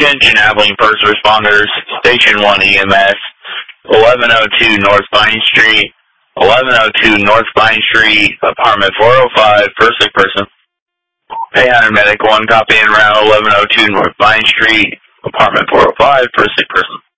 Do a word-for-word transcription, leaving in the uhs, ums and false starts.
Attention Abilene first responders, Station one E M S, eleven oh two North Vine Street, eleven oh two North Vine Street, apartment four oh five, for a sick person. Paramedic Medic one, copy en route, eleven oh two North Vine Street, apartment four oh five, for a sick person.